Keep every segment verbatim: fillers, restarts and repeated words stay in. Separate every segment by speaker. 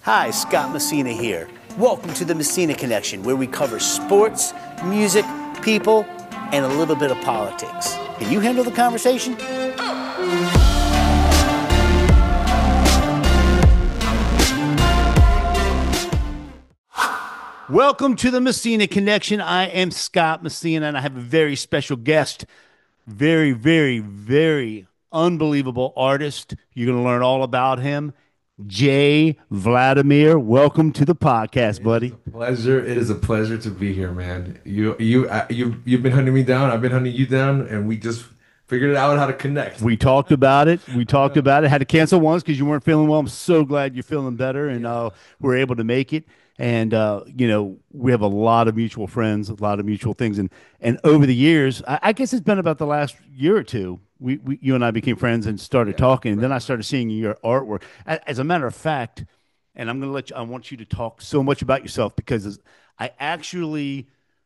Speaker 1: Hi, Scott Messina here. Welcome to the Messina Connection, where we cover sports, music, people, and a little bit of politics. Can you handle the conversation? Welcome to the Messina Connection. I am Scott Messina, and I have a very special guest. Very, very, very unbelievable artist. You're going to learn all about him. Jay Vladimir, welcome to the podcast, buddy.
Speaker 2: Pleasure. It is a pleasure to be here, man. You you uh, you you've been hunting me down. I've been hunting you down, and we just figured out how to connect.
Speaker 1: We talked about it. We talked about it. Had to cancel once because you weren't feeling well. I'm so glad you're feeling better, and uh, we're able to make it. And uh, you know, we have a lot of mutual friends, a lot of mutual things, and and over the years, I, I guess it's been about the last year or two. We, we you and I became friends and started
Speaker 2: Yeah,
Speaker 1: talking, and
Speaker 2: right.
Speaker 1: then I started seeing your artwork. A- As a matter of fact, and I'm going to let you. I want you to talk so much about yourself because I actually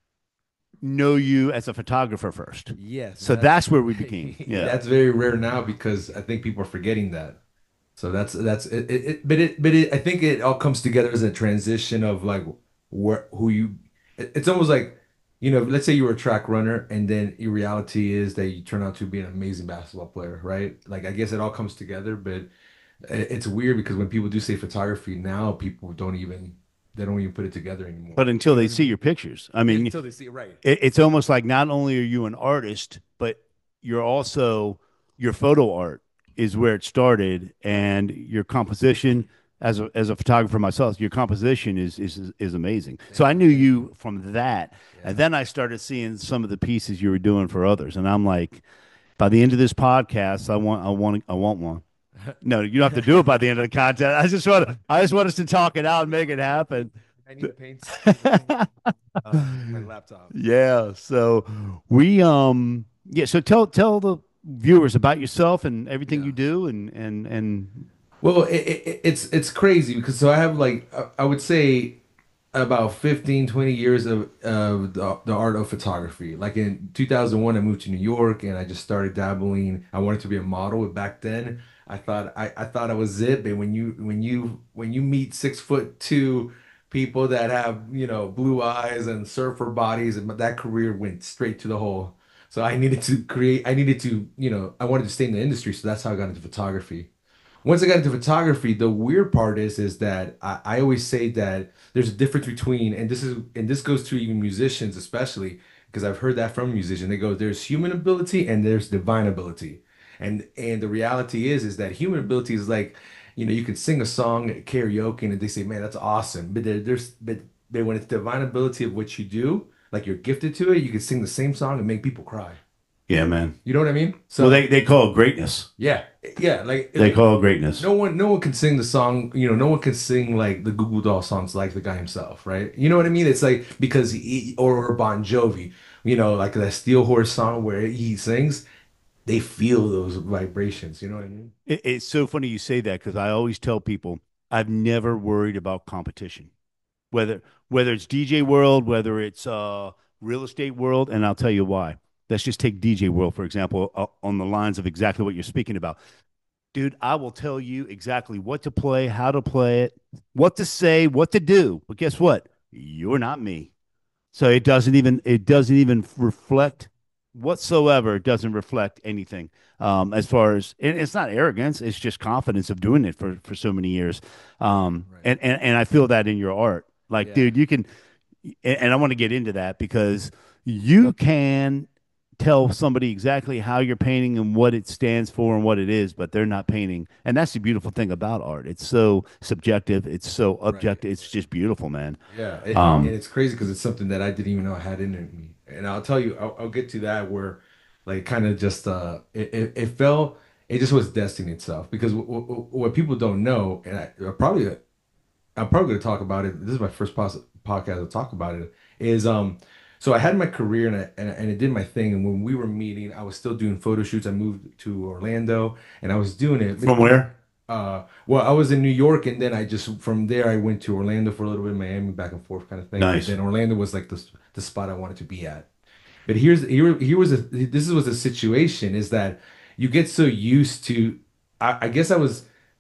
Speaker 1: know you as a photographer first.
Speaker 2: Yes,
Speaker 1: So
Speaker 2: that's
Speaker 1: that's where we became. Yeah.
Speaker 2: that's very rare now because I think people are forgetting that. So that's that's it, it, it but it but it I think it all comes together as a transition of like where who you it- it's almost like you know let's say you were a track runner and then your reality is that you turn out to be an amazing basketball player, right? Like I guess it all comes together, but it- it's weird because when people do say photography now, people don't even they don't even put it together anymore.
Speaker 1: But until
Speaker 2: You know
Speaker 1: they
Speaker 2: what I
Speaker 1: see
Speaker 2: mean?
Speaker 1: your pictures, I mean,
Speaker 2: Until they see it right.
Speaker 1: it, it's almost like not only are you an artist, but you're also your photo art is where it started, and your composition as a as a photographer myself, your composition is is is amazing. So I
Speaker 2: Thank you,
Speaker 1: knew
Speaker 2: thank
Speaker 1: you
Speaker 2: you.
Speaker 1: from that, and
Speaker 2: Yeah.
Speaker 1: then I started seeing some of the pieces you were doing for others, and I'm like, by the end of this podcast, I want I want I want one. No, you don't have to do it by the end of the content. I just want to, I just want us to talk it out and make it happen.
Speaker 2: I need the paints. I need the paint. Uh, my laptop.
Speaker 1: Yeah. So we um yeah, so tell tell the viewers about yourself and everything you
Speaker 2: Yeah.
Speaker 1: do and and and
Speaker 2: Well, it, it, it's it's crazy because so I have like I I would say about fifteen twenty years of of the, the art of photography. Like in two thousand one I moved to New York and I just started dabbling. I wanted to be a model back then. I thought I, I thought I was it, but when you when you when you meet six foot two people that have, you know, blue eyes and surfer bodies, and that career went straight to the hole. So I needed to create, I needed to, you know, I wanted to stay in the industry, so that's how I got into photography. Once I got into photography, the weird part is is that I, I always say that there's a difference between, and this is and this goes to even musicians especially, because I've heard that from musicians. They go, there's human ability and there's divine ability. And and the reality is is that human ability is like, you know, you can sing a song at karaoke and they say, man, that's awesome. But there, there's but, but when it's divine ability of what you do, like you're gifted to it, you can sing the same song and make people cry.
Speaker 1: yeah, man.
Speaker 2: You know what I mean?
Speaker 1: Well,
Speaker 2: So
Speaker 1: they they call it greatness.
Speaker 2: yeah, yeah, like
Speaker 1: They call it greatness.
Speaker 2: no one, no one can sing the song. You know, no one can sing like the Google Doll songs like the guy himself, right? You know what I mean? It's like because he or, or Bon Jovi, you know, like that Steel Horse song where he sings, they feel those vibrations. You know what I mean?
Speaker 1: It, it's so funny you say that because I always tell people I've never worried about competition, whether whether it's D J world, whether it's uh real estate world, and I'll tell you why. Let's just take D J world for example, uh, on the lines of exactly what you're speaking about. Dude, I will tell you exactly what to play, how to play it, what to say, what to do. But guess what? You're not me. So it doesn't even it doesn't even reflect whatsoever. It doesn't reflect anything um, as far as and it's not arrogance. It's just confidence of doing it for for so many years. Um,
Speaker 2: Right.
Speaker 1: and and and I feel that in your art. Like,
Speaker 2: Yeah.
Speaker 1: dude, you can. And and I want to get into that because you can tell somebody exactly how you're painting and what it stands for and what it is, but they're not painting. And that's the beautiful thing about art. It's so subjective. It's so
Speaker 2: Right.
Speaker 1: objective. It's just beautiful, man.
Speaker 2: Yeah. It, and
Speaker 1: Um,
Speaker 2: it's crazy because it's something that I didn't even know I had in me. And I'll tell you, I'll, I'll get to that where, like, kind of just uh, it, it it felt it just was destiny itself because w w what people don't know, and I, I probably I'm probably going to talk about it. This is my first pos podcast to talk about it. Is um, so I had my career and I, and I, and I did my thing. And when we were meeting, I was still doing photo shoots. I moved to Orlando and I was doing it.
Speaker 1: from where?
Speaker 2: Uh, well, I was in New York and then I just from there I went to Orlando for a little bit, Miami, back and forth kind of thing. But
Speaker 1: Nice.
Speaker 2: then Orlando was like the the spot I wanted to be at. But here's here here was a this was a situation is that you get so used to. I, I guess I was.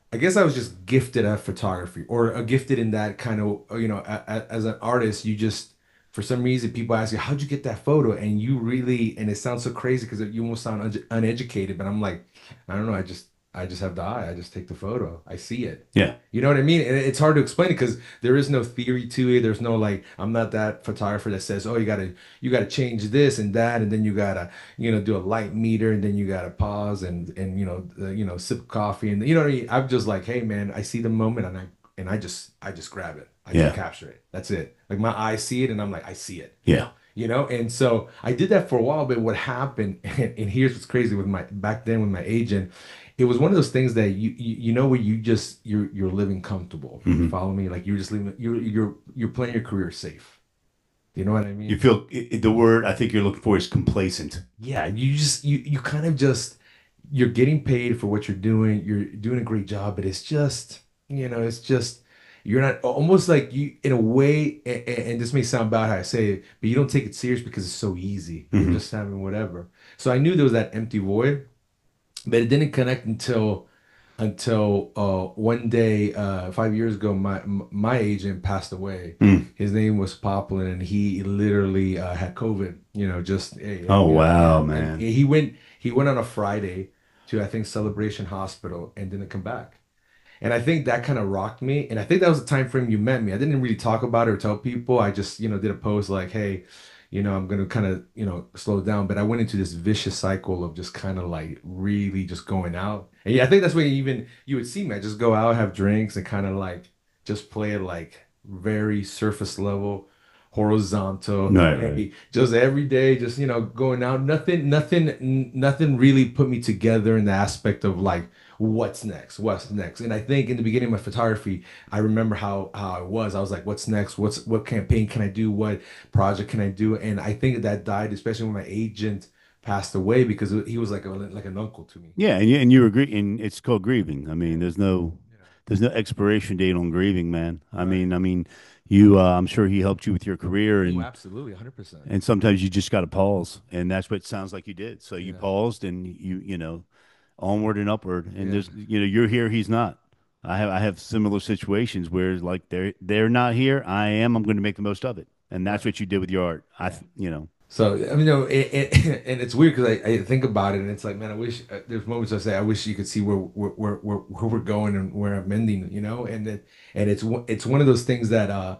Speaker 2: I guess I was just gifted at photography or uh, gifted in that kind of, uh, you know, a, a, as an artist, you just, for some reason, people ask you, how'd you get that photo? And you really, and it sounds so crazy because you almost sound un uneducated, but I'm like, I don't know. I just, I just have the eye. I just take the photo. I see it.
Speaker 1: Yeah.
Speaker 2: You know what I mean? And it's hard to explain it because there is no theory to it. There's no like, I'm not that photographer that says, oh, you gotta, you gotta change this and that, and then you gotta, you know, do a light meter, and then you gotta pause and and you know, uh, you know, sip coffee, and you know what I mean? I'm just like, hey man, I see the moment, and I and I just I just grab it. I just
Speaker 1: Yeah.
Speaker 2: capture it. That's it. Like my eyes see it, and I'm like, I see it.
Speaker 1: Yeah.
Speaker 2: You know, and so I did that for a while, but what happened, and, and here's what's crazy with my back then with my agent, it was one of those things that you you, you know where you just you're you're living comfortable. You
Speaker 1: Hmm.
Speaker 2: follow me? Like you're just living you're you're you're playing your career safe. You know what I
Speaker 1: You
Speaker 2: mean?
Speaker 1: feel i- the word I think you're looking for is complacent.
Speaker 2: Yeah, you just you you kind of just you're getting paid for what you're doing. You're doing a great job, but it's just, you know, it's just you're not almost like you in a way, and, and this may sound bad how I say it, but you don't take it serious because it's so easy. You're
Speaker 1: Hmm.
Speaker 2: just having whatever. So I knew there was that empty void, but it didn't connect until until uh one day uh five years ago my m- my agent passed away.
Speaker 1: Mm.
Speaker 2: His name was Poplin, and he literally uh, had COVID, you know, just eh,
Speaker 1: Oh
Speaker 2: you know,
Speaker 1: wow,
Speaker 2: and and
Speaker 1: man.
Speaker 2: he went he went on a Friday to I think Celebration Hospital and didn't come back. And I think that kind of rocked me. And I think that was the time frame you met me. I didn't really talk about it or tell people. I just, you know, did a post like, hey, you know, I'm gonna kind of, you know, slow down. But I went into this vicious cycle of just kind of like really just going out. And yeah, I think that's where even you would see me. I just go out, have drinks, and kind of like just play it like very surface level, horizontal.
Speaker 1: Right, right.
Speaker 2: Hey, just every day, just you know, going out. Nothing, nothing, n- nothing really put me together in the aspect of like what's next, what's next. And I think in the beginning of my photography, I remember how how I was. I was like, what's next? What's what campaign can I do? What project can I do? And I think that died, especially when my agent passed away, because he was like a like an uncle to me.
Speaker 1: Yeah, and you and you agree, and it's called grieving. I mean,
Speaker 2: Yeah.
Speaker 1: there's no
Speaker 2: Yeah.
Speaker 1: there's no expiration date on grieving, man. I
Speaker 2: Right.
Speaker 1: mean, I mean, you uh, I'm sure he helped you with your career,
Speaker 2: Oh,
Speaker 1: and
Speaker 2: absolutely, one hundred percent.
Speaker 1: and sometimes you just got to pause, and that's what it sounds like you did. So you
Speaker 2: Yeah.
Speaker 1: paused, and you you know, onward and upward. And
Speaker 2: Yeah.
Speaker 1: there's you know, you're here, he's not. I have I have similar situations where like they're they're not here, I am. I'm going to make the most of it, and that's
Speaker 2: Right.
Speaker 1: what you did with your art. I
Speaker 2: Yeah.
Speaker 1: th- you know,
Speaker 2: So I mean, you know, it, it, and it's weird because I, I think about it, and it's like, man, I wish uh, there's moments I say, I wish you could see where where where where, where we're going and where I'm ending, you know, and it, and it's one- it's one of those things that uh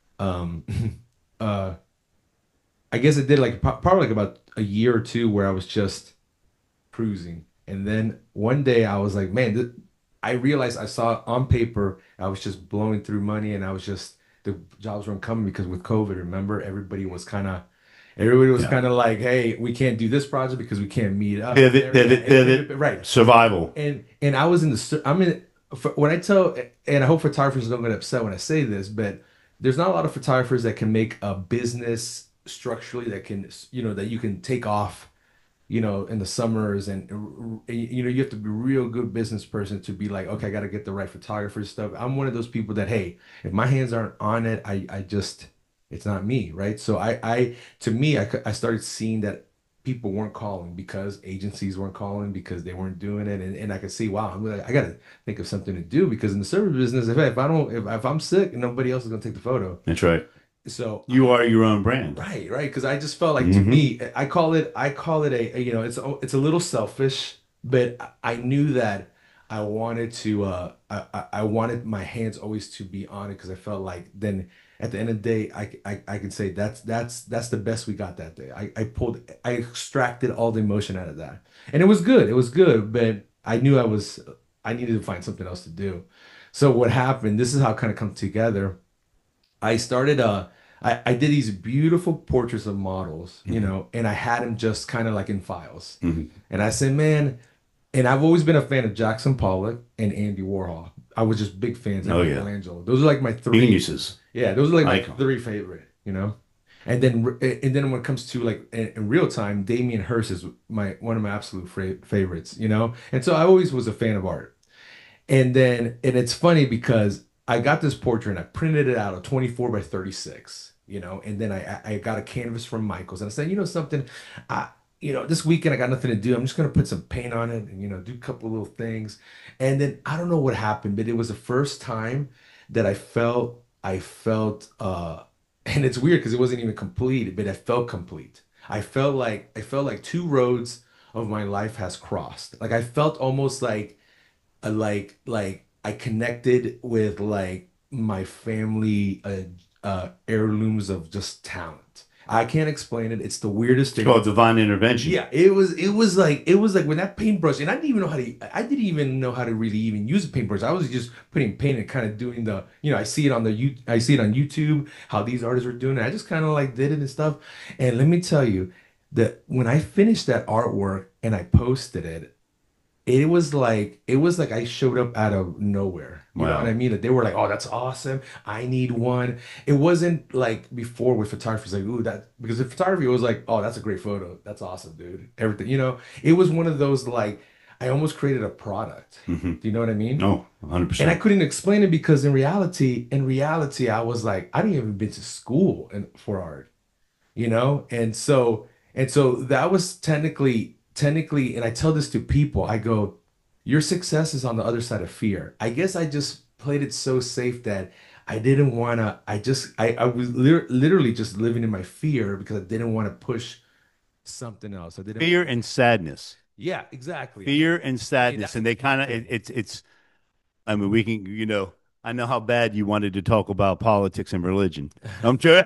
Speaker 2: um uh I guess it did like pro- probably like about a year or two where I was just cruising, and then one day I was like, man, th I realized I saw on paper I was just blowing through money, and I was just the jobs weren't coming because with COVID, remember, everybody was kind of everybody was
Speaker 1: yeah,
Speaker 2: kind of like, hey, we can't do this project because we can't meet up.
Speaker 1: pivot,
Speaker 2: There, yeah,
Speaker 1: pivot,
Speaker 2: and
Speaker 1: pivot,
Speaker 2: pivot, right.
Speaker 1: survival.
Speaker 2: And and I was in the st- I'm in for, when I tell, and I hope photographers don't get upset when I say this, but there's not a lot of photographers that can make a business structurally that can, you know, that you can take off, you know, in the summers, and uh, you know, you have to be a real good business person to be like, okay, I got to get the right photographer stuff. I'm one of those people that, hey, if my hands aren't on it, I I just it's not me, right? So I I to me, I c- I started seeing that people weren't calling because agencies weren't calling because they weren't doing it, and, and I could see, wow, I'm like, I got to think of something to do because in the service business, if, if I don't if, if I'm sick, nobody else is gonna take the photo.
Speaker 1: That's right.
Speaker 2: So
Speaker 1: You are your own brand.
Speaker 2: right, right. Because I just felt like to
Speaker 1: Hmm.
Speaker 2: me, I call it, I call it a, a, you know, it's a- it's a little selfish, but I I knew that I wanted to, uh, I, I I wanted my hands always to be on it because I felt like then at the end of the day, I, I, I can say that's that's that's the best we got that day. I, I pulled, I extracted all the emotion out of that, and it was good. It was good, but I knew I was, I needed to find something else to do. So what happened? This is how it kind of come together. I started uh I, I did these beautiful portraits of models, you
Speaker 1: Hmm.
Speaker 2: know, and I had them just kind of like in files.
Speaker 1: Hmm.
Speaker 2: And I said, man, and I've always been a fan of Jackson Pollock and Andy Warhol. I was just big fans and
Speaker 1: Oh yeah,
Speaker 2: Michelangelo. Those are like my three,
Speaker 1: geniuses,
Speaker 2: yeah, those are like my
Speaker 1: icon.
Speaker 2: three favorite, you know. And then and then when it comes to like in, in real time, Damien Hirst is my one of my absolute fra favorites, you know. And so I always was a fan of art. And then, and it's funny because I got this portrait and I printed it out of twenty-four by thirty-six, you know, and then I I got a canvas from Michaels and I said, you know something, I you know, this weekend I got nothing to do. I'm just gonna put some paint on it and, you know, do a couple little things. And then I don't know what happened, but it was the first time that I felt I felt uh and it's weird because it wasn't even complete, but I felt complete. I felt like I felt like two roads of my life has crossed. Like I felt almost like uh, like like I connected with like my family uh, uh heirlooms of just talent. I can't explain it. It's the weirdest
Speaker 1: It's
Speaker 2: thing.
Speaker 1: called divine intervention.
Speaker 2: Yeah, it was it was like it was like when that paintbrush, and I didn't even know how to I didn't even know how to really even use a paintbrush. I was just putting paint and kind of doing the, you know, I see it on the you I see it on YouTube how these artists were doing it. I just kind of like did it and stuff. And let me tell you that when I finished that artwork and I posted it, it was like it was like I showed up out of nowhere. You know what I
Speaker 1: Wow.
Speaker 2: mean? Like they were like, "Oh, that's awesome. I need one." It wasn't like before with photography. It's like, "Ooh, that," because the photography was like, "Oh, that's a great photo. That's awesome, dude." Everything, you know. It was one of those like I almost created a product.
Speaker 1: Hmm.
Speaker 2: Do you know what I mean?
Speaker 1: Oh,
Speaker 2: And I
Speaker 1: one hundred percent.
Speaker 2: couldn't explain it because in reality, in reality, I was like, I didn't even been to school and for art, you know? And so and so that was technically technically, and I tell this to people, I go, your success is on the other side of fear. I guess I just played it so safe that I didn't want to, I just I, I was lit literally just living in my fear because I didn't want to push something else. I didn't
Speaker 1: Fear and sadness.
Speaker 2: Yeah, exactly. I didn't
Speaker 1: Fear and
Speaker 2: Hey,
Speaker 1: sadness.
Speaker 2: that's
Speaker 1: And they kind of, it,
Speaker 2: exactly.
Speaker 1: it's, it's, I mean, we can, you know, I know how bad you wanted to talk about politics and religion. I'm sure.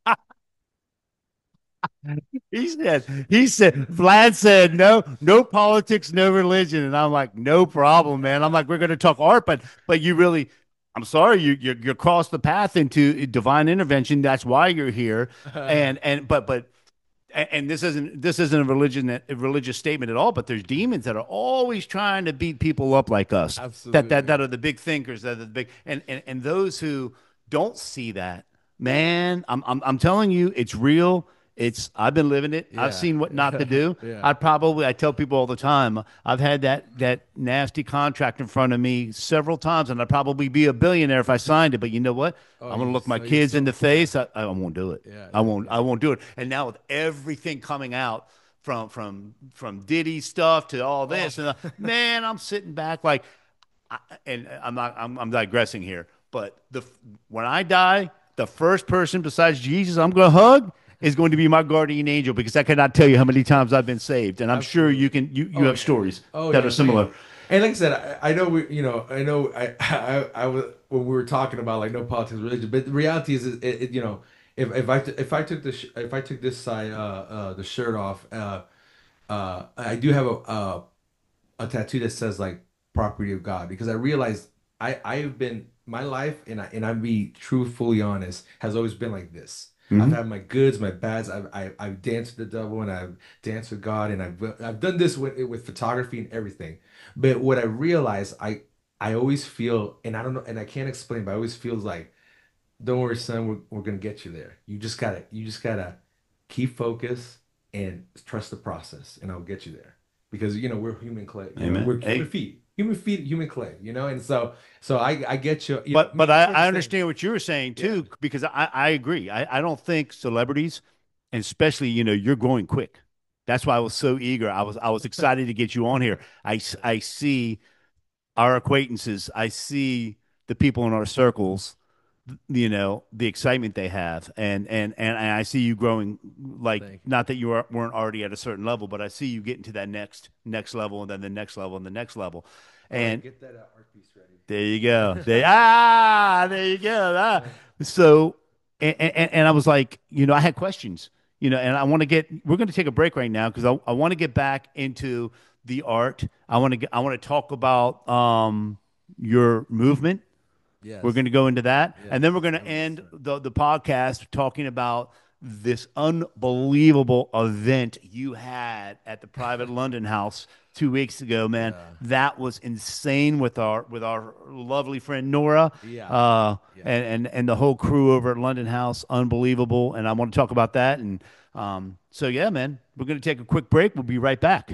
Speaker 1: He said, he said, Vlad said, no, no politics, no religion. And I'm like, no problem, man. I'm like, we're going to talk art, but, but you really, I'm sorry, you, you, you crossed the path into divine intervention. That's why you're here. And, and, but, but, and this isn't this isn't a religion a religious statement at all, but there's demons that are always trying to beat people up like us. That that
Speaker 2: Absolutely.
Speaker 1: that are the big thinkers, that are the big and and, and those who don't see that, man, I'm I'm I'm telling you, it's real. It's I've been living it. I've
Speaker 2: Yeah.
Speaker 1: seen what not to do.
Speaker 2: Yeah.
Speaker 1: I probably I tell people all the time, I've had that that nasty contract in front of me several times, and I'd probably be a billionaire if I signed it. But you know what?
Speaker 2: Oh,
Speaker 1: I'm gonna
Speaker 2: you
Speaker 1: look my
Speaker 2: so you
Speaker 1: kids in
Speaker 2: still
Speaker 1: the
Speaker 2: yeah.
Speaker 1: face. I, I won't do it.
Speaker 2: Yeah,
Speaker 1: I
Speaker 2: yeah,
Speaker 1: won't.
Speaker 2: yeah.
Speaker 1: I won't do it. And now with everything coming out from from from Diddy stuff to all
Speaker 2: Oh,
Speaker 1: this, and uh, man, I'm sitting back like, I, and I'm not. I'm, I'm digressing here. But the when I die, the first person besides Jesus I'm going to hug is going to be my guardian angel because I cannot tell you how many times I've been saved, and I'm sure you
Speaker 2: absolutely.
Speaker 1: can. You you
Speaker 2: Oh
Speaker 1: have
Speaker 2: yeah.
Speaker 1: stories
Speaker 2: Oh
Speaker 1: that are
Speaker 2: yeah. Oh yeah.
Speaker 1: similar.
Speaker 2: And like I said, I, I know we, you know, I know I, I, I was when we were talking about like no politics, religion, but the reality is, it, it, you know, if if I if I took the sh if I took this side, uh, uh, the shirt off, uh, uh, I do have a, uh, a tattoo that says like property of God because I realized I I've been my life and I and I'm be truthfully honest has always been like this. I've
Speaker 1: Hmm.
Speaker 2: had my goods, my bads. I've I, I've danced with the devil and I've danced with God and I've I've done this with with photography and everything. But what I realized I I always feel and I don't know and I can't explain, but I always feels like don't worry, son, we're we're gonna get you there. You just gotta you just gotta keep focus and trust the process, and I'll get you there. Because you know we're human clay, you know
Speaker 1: Amen.
Speaker 2: we're human
Speaker 1: Hey,
Speaker 2: feet, human feet, human clay, you know. And so so I I get you. You know,
Speaker 1: but
Speaker 2: me
Speaker 1: but
Speaker 2: and
Speaker 1: I,
Speaker 2: you are the
Speaker 1: I
Speaker 2: same.
Speaker 1: understand what you were saying
Speaker 2: Yeah.
Speaker 1: too because I, I agree. I, I don't think celebrities, and especially you know you're growing quick. That's why I was so eager. I was I was excited to get you on here. I s- I see our acquaintances. I see the people in our circles. You know the excitement they have, and and and I see you growing. Like
Speaker 2: Thank you.
Speaker 1: not that you are, weren't already at a certain level, but I see you getting to that next next level, and then the next level, and the next level.
Speaker 2: All right,
Speaker 1: And
Speaker 2: get that uh, art piece
Speaker 1: there you go. They ah, there you go. Ah.
Speaker 2: ready.
Speaker 1: So, and, and and I was like, you know, I had questions, you know, and I want to get. We're going to take a break right now because I I want to get back into the art. I want to get. I want to talk about um your movement. We're
Speaker 2: Yes,
Speaker 1: going to go into that, and then we're
Speaker 2: yes,
Speaker 1: going to end
Speaker 2: one hundred percent.
Speaker 1: the the podcast talking about this unbelievable event you had at the private London House two weeks ago, man.
Speaker 2: Yeah,
Speaker 1: That was insane with our with our lovely friend Nora,
Speaker 2: yeah,
Speaker 1: uh,
Speaker 2: yeah.
Speaker 1: and and and the whole crew over at London House. Unbelievable, and I want to talk about that. And um, so yeah, man, we're going to take a quick break. We'll be right back.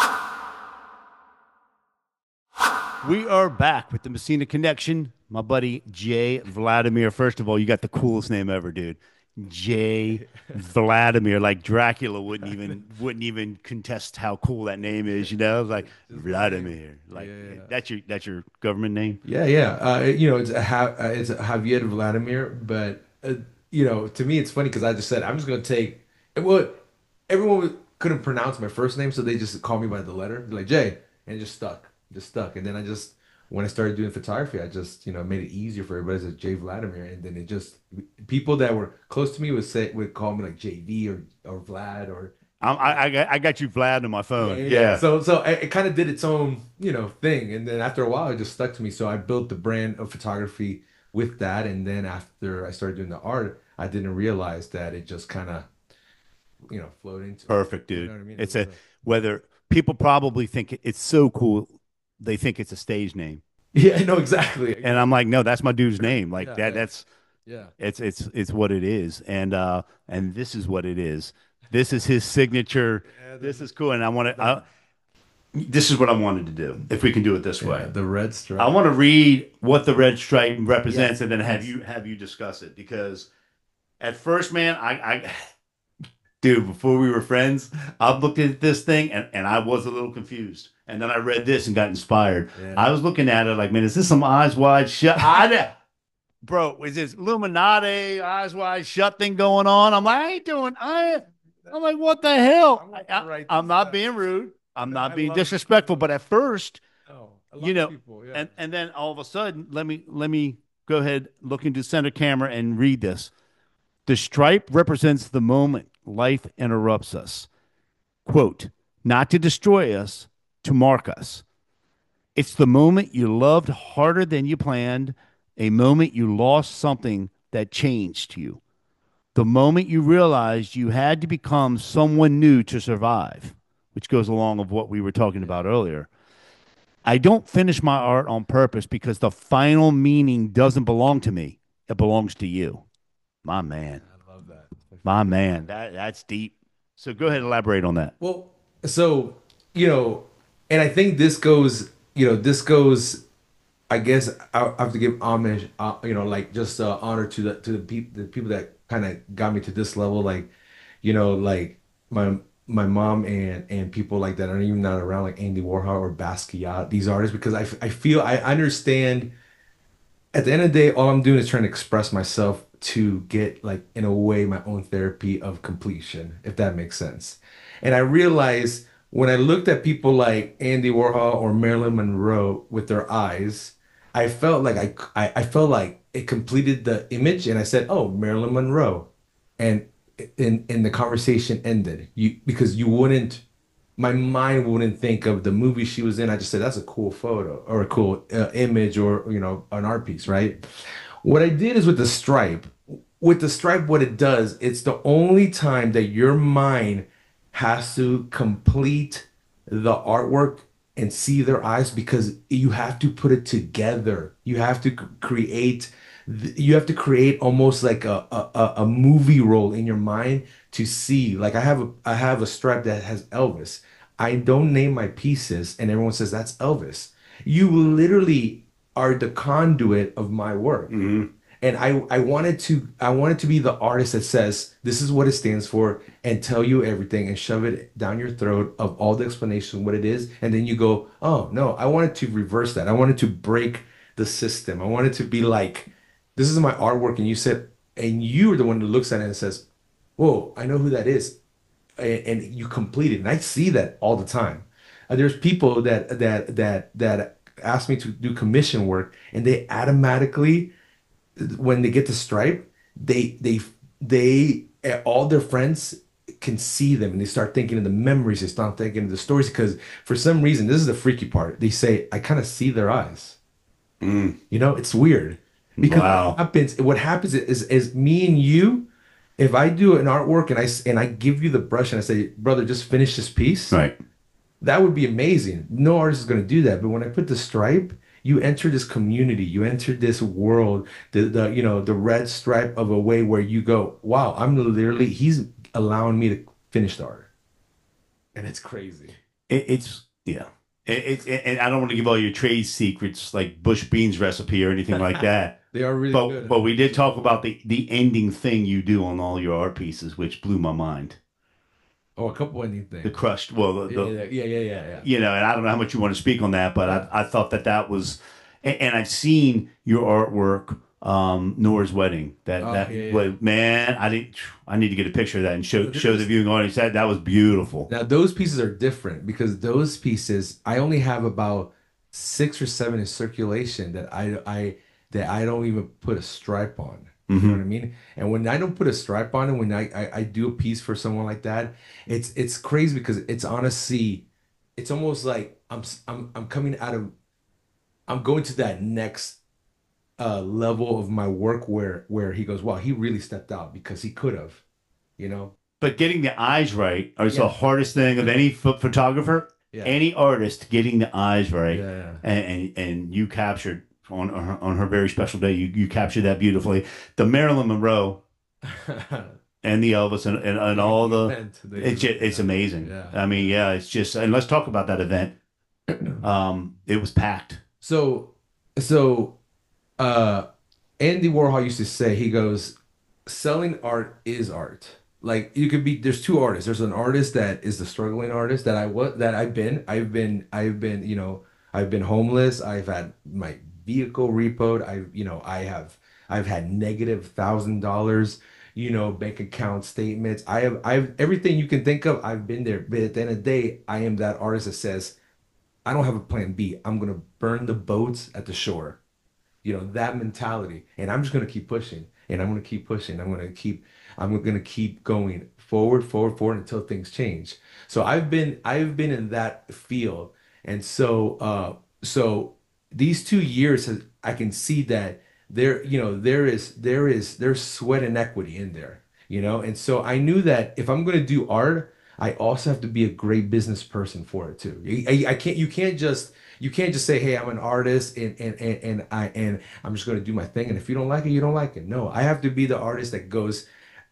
Speaker 1: We are back with the Messina Connection. My buddy Jay Vladimir. First of all, you got the coolest name ever, dude. J. Vladimir. Like Dracula wouldn't even wouldn't even contest how cool that name is. You know, like
Speaker 2: Just the name.
Speaker 1: Vladimir. Like
Speaker 2: Yeah, yeah.
Speaker 1: that's your that's your government name.
Speaker 2: Yeah, yeah. Uh, you know, it's a ha uh, it's a Javier Vladimir, but uh, you know, to me, it's funny because I just said I'm just gonna take. Well, everyone would- couldn't pronounce my first name, so they just called me by the letter, like Jay, and it just stuck, just stuck. And then I just, when I started doing photography, I just, you know, made it easier for everybody. I said Jay Vladimir, and then it just people that were close to me would say would call me like J V or or Vlad or
Speaker 1: I'm, I I got I got you Vlad on my
Speaker 2: yeah,
Speaker 1: phone.
Speaker 2: yeah, yeah.
Speaker 1: Yeah,
Speaker 2: So, so it, it kind of did its own, you know, thing, and then after a while, it just stuck to me. So I built the brand of photography with that, and then after I started doing the art, I didn't realize that it just kind of, you know, flowed into it.
Speaker 1: perfect,
Speaker 2: You know
Speaker 1: dude.
Speaker 2: what I mean? It
Speaker 1: It's
Speaker 2: was
Speaker 1: a
Speaker 2: a
Speaker 1: whether people probably think it- it's so cool, they think it's a stage name,
Speaker 2: yeah, no, exactly,
Speaker 1: and
Speaker 2: exactly.
Speaker 1: I'm like, no, that's my dude's name. Like
Speaker 2: Yeah,
Speaker 1: that.
Speaker 2: yeah,
Speaker 1: That's
Speaker 2: yeah.
Speaker 1: it's it's it's what it is, and uh and this is what it is. This is his signature.
Speaker 2: Yeah,
Speaker 1: This
Speaker 2: the,
Speaker 1: is cool, and I want to.
Speaker 2: the
Speaker 1: I, this is what I wanted to do. If we can do it this
Speaker 2: yeah,
Speaker 1: way,
Speaker 2: the red
Speaker 1: I
Speaker 2: stripe.
Speaker 1: want to read what the red stripe
Speaker 2: Yes,
Speaker 1: represents, and then have
Speaker 2: yes.
Speaker 1: you have you discuss it because at first, man, I, I dude, before we were friends, I looked at this thing and, and I was a little confused. And then I read this and got inspired.
Speaker 2: Yeah.
Speaker 1: I was looking at it like, man, is this some eyes wide shut? I, bro, is this Illuminati eyes wide shut thing going on? I'm like, I ain't doing. I, I'm like, what the
Speaker 2: I
Speaker 1: hell? I,
Speaker 2: want to
Speaker 1: I,
Speaker 2: write
Speaker 1: I'm
Speaker 2: this
Speaker 1: not
Speaker 2: down.
Speaker 1: being rude. I'm
Speaker 2: No,
Speaker 1: not
Speaker 2: I
Speaker 1: being
Speaker 2: love it. I
Speaker 1: disrespectful.
Speaker 2: love
Speaker 1: But
Speaker 2: it.
Speaker 1: at first,
Speaker 2: Oh, a
Speaker 1: you
Speaker 2: lot of
Speaker 1: know,
Speaker 2: people, yeah.
Speaker 1: and and then all of a sudden, let me let me go ahead, look into center camera and read this. The stripe represents the moment life interrupts us. Quote, not to destroy us, to mark us. It's the moment you loved harder than you planned, a moment you lost something that changed you, the moment you realized you had to become someone new to survive, which goes along with what we were talking
Speaker 2: Yeah.
Speaker 1: about earlier. I don't finish my art on purpose because the final meaning doesn't belong to me. It belongs to you. My man.
Speaker 2: I love that. It's my
Speaker 1: My
Speaker 2: favorite.
Speaker 1: man. That that's deep. So go ahead
Speaker 2: Yeah.
Speaker 1: and elaborate on that.
Speaker 2: Well, so, you know, and I think this goes, you know, this goes, I guess I I have to give homage, uh, you know, like just uh, honor to the to the people the people that kind of got me to this level, like, you know, like my my mom and and people like that are even not around, like Andy Warhol or Basquiat, these artists, because I I feel I understand at the end of the day, all I'm doing is trying to express myself to get like in a way my own therapy of completion, if that makes sense. And I realized when I looked at people like Andy Warhol or Marilyn Monroe with their eyes, I felt like I I, I felt like it completed the image, and I said, "Oh, Marilyn Monroe," and in in the conversation ended. You because you wouldn't my mind wouldn't think of the movie she was in. I just said that's a cool photo or a cool uh, image or you know an art piece, right? What I did is with the stripe. With the stripe, what it does, it's the only time that your mind has to complete the artwork and see their eyes because you have to put it together. You have to c- create th- you have to create almost like a, a a a movie role in your mind to see. Like I have a I have a stripe that has Elvis. I don't name my pieces, and everyone says that's Elvis. You literally are the conduit of my work.
Speaker 1: Hmm.
Speaker 2: And I, I wanted to I wanted to be the artist that says this is what it stands for and tell you everything and shove it down your throat of all the explanation what it is. And then you go, oh no, I wanted to reverse that. I wanted to break the system. I wanted to be like, this is my artwork. And you said, and you're the one that looks at it and says, whoa, I know who that is. And, and you complete it. And I see that all the time. Uh, there's people that that that that ask me to do commission work and they automatically when they get the stripe, they they they all their friends can see them and they start thinking of the memories, they start thinking of the stories because for some reason, this is the freaky part. They say, I kind of see their eyes.
Speaker 1: Mm.
Speaker 2: You know, it's weird because what
Speaker 1: Wow.
Speaker 2: happens, what happens is, is me and you, if I do an artwork and I s- and I give you the brush and I say, brother, just finish this piece,
Speaker 1: Right.
Speaker 2: that would be amazing. No artist is going to do that. But when I put the stripe, you enter this community, you enter this world, the, the you know, the red stripe of a way where you go, wow, I'm literally, he's allowing me to finish the art. And it's crazy.
Speaker 1: It, it's yeah. It, it's and I don't want to give all your trade secrets like Bush Beans recipe or anything like that.
Speaker 2: They are really
Speaker 1: But
Speaker 2: good.
Speaker 1: but we did talk about the the ending thing you do on all your art pieces, which blew my mind.
Speaker 2: Oh, a couple of
Speaker 1: The
Speaker 2: things.
Speaker 1: crushed, well, the,
Speaker 2: Yeah,
Speaker 1: the
Speaker 2: yeah, yeah, yeah, yeah, yeah.
Speaker 1: you know, and I don't know how much you want to speak on that, but
Speaker 2: Yeah.
Speaker 1: I I thought that that was, and, and I've seen your artwork, um, Nora's wedding. That
Speaker 2: Oh,
Speaker 1: that
Speaker 2: yeah, yeah.
Speaker 1: well, man, I didn't. I need to get a picture of that and show
Speaker 2: So
Speaker 1: show the
Speaker 2: there's
Speaker 1: viewing audience that that was beautiful.
Speaker 2: now those pieces are different because those pieces I only have about six or seven in circulation that I I that I don't even put a stripe on. You know what I
Speaker 1: Hmm.
Speaker 2: mean? And when I don't put a stripe on it, when I, I I do a piece for someone like that, it's it's crazy because it's honestly, it's almost like I'm s- I'm I'm coming out of I'm going to that next uh level of my work where where he goes, wow, he really stepped out because he could have, you know?
Speaker 1: But getting the eyes right is the
Speaker 2: Yeah.
Speaker 1: hardest thing of any ph photographer,
Speaker 2: Yeah.
Speaker 1: any artist. Getting the eyes right,
Speaker 2: Yeah.
Speaker 1: and and, and you captured on her, on her very special day. You you captured that beautifully. The Marilyn Monroe
Speaker 2: Yeah.
Speaker 1: and the Elvis and, and, and
Speaker 2: The,
Speaker 1: all
Speaker 2: the
Speaker 1: the
Speaker 2: event, the
Speaker 1: it's
Speaker 2: event,
Speaker 1: just, it's
Speaker 2: yeah,
Speaker 1: amazing.
Speaker 2: yeah,
Speaker 1: I mean, yeah, it's just and let's talk about that event.
Speaker 2: yeah.
Speaker 1: Um, it was packed.
Speaker 2: So, so, uh, Andy Warhol used to say, he goes, selling art is art. Like you could be, there's two artists. There's an artist that is the struggling artist that I was, that I've been, I've been, I've been, you know, I've been homeless. I've had my vehicle repoed. I've, you know, I have, I've had negative thousand dollars, you know, bank account statements. I have, I've everything you can think of. I've been there. But at the end of the day, I am that artist that says, I don't have a plan B. I'm gonna burn the boats at the shore. You know, that mentality. And I'm just gonna keep pushing. And I'm gonna keep pushing. I'm gonna keep I'm gonna keep going forward, forward, forward until things change. So I've been I've been in that field. And so uh so these two years has, I can see that there, you know, there is there is there's sweat and equity in there, you know. And so I knew that if I'm gonna do art, I also have to be a great business person for it too. I, I can't you can't just you can't just say, hey, I'm an artist and and and, and I and I'm just gonna do my thing. And if you don't like it, you don't like it. No, I have to be the artist that goes,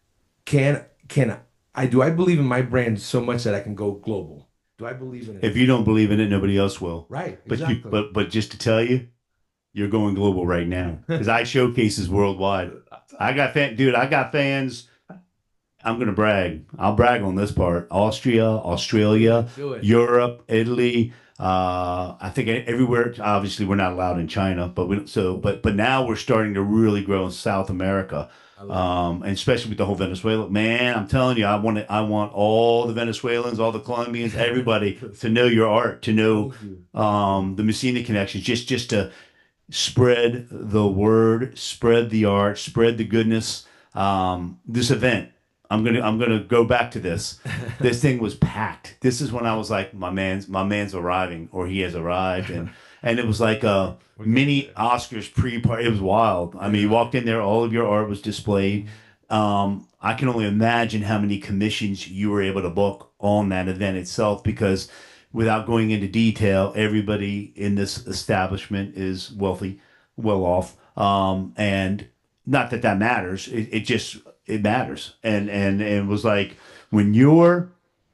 Speaker 2: can can I do I believe in my brand so much that I can go global? Do I believe in it?
Speaker 1: If you don't believe in it, nobody else will.
Speaker 2: Right,
Speaker 1: But you,
Speaker 2: exactly.
Speaker 1: but but just to tell you, you're going global right now because I showcases worldwide. I got fan, dude. I got fans. I'm gonna brag. I'll brag on this part. Austria,
Speaker 2: Do
Speaker 1: Australia,
Speaker 2: it, do it.
Speaker 1: Europe, Italy. Uh, I think everywhere. Obviously, we're not allowed in China, but we so but but now we're starting to really grow in South America,
Speaker 2: I love it.
Speaker 1: um, and especially with the whole Venezuela. Man, I'm telling you, I want it, I want all the Venezuelans, all the Colombians, everybody to know your art, to know
Speaker 2: Thank you.
Speaker 1: um, the Messina connections, just just to spread the word, spread the art, spread the goodness. Um, this event, I'm gonna I'm gonna go back to this. This thing was packed. This is when I was like, my man's my man's arriving, or he has arrived, and and it was like a
Speaker 2: We're getting
Speaker 1: mini
Speaker 2: there.
Speaker 1: Oscars pre-party. It was wild. I mean, you
Speaker 2: Yeah.
Speaker 1: walked in there, all of your art was displayed. Um, I can only imagine how many commissions you were able to book on that event itself because without going into detail, everybody in this establishment is wealthy, well off. Um, and not that that matters. It, it just, it matters. And, and, and it was like when you're,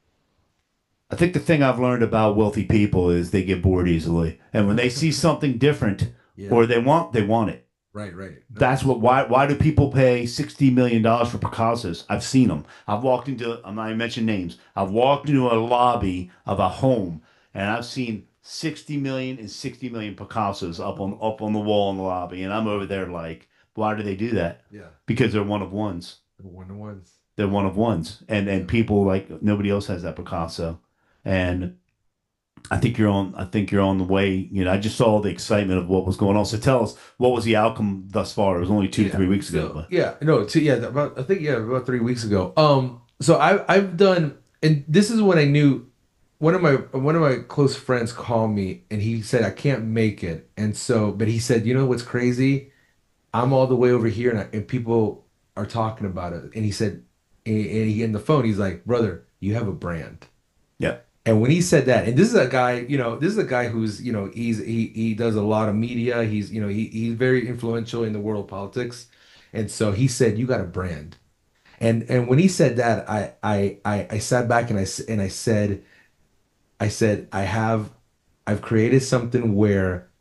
Speaker 1: I think the thing I've learned about wealthy people is they get bored easily. And when they see something different
Speaker 2: Yeah.
Speaker 1: or they want, they want it.
Speaker 2: Right, right. No,
Speaker 1: That's
Speaker 2: it's
Speaker 1: what. Why? Why do people pay sixty million dollars for Picassos? I've seen them. I've walked into. I'm not even mention names. I've walked into a lobby of a home, and I've seen sixty million and sixty million Picassos up on up on the wall in the lobby, and I'm over there like, why do they do that?
Speaker 2: yeah.
Speaker 1: Because they're one of ones.
Speaker 2: The one to ones.
Speaker 1: They're one of ones, and and
Speaker 2: Yeah.
Speaker 1: people like nobody else has that Picasso, and I think you're on. I think you're on the way. You know, I just saw the excitement of what was going on. So tell us, what was the outcome thus far? It was only two to
Speaker 2: Yeah.
Speaker 1: three weeks ago,
Speaker 2: So
Speaker 1: but.
Speaker 2: yeah, no, two, yeah, about I think yeah, about three weeks ago. Um, so I I've done, and this is when I knew one of my one of my close friends called me and he said I can't make it, and so but he said, you know what's crazy? I'm all the way over here and, I, and people are talking about it, and he said, and, and he in the phone he's like, brother, you have a brand.
Speaker 1: Yeah.
Speaker 2: And when he said that, and this is a guy, you know, this is a guy who's, you know, he's he he does a lot of media. He's, you know, he he's very influential in the world of politics. And so he said, "You got a brand." And and when he said that, I I I, I sat back and I s- and I said, I said, I have I've created something where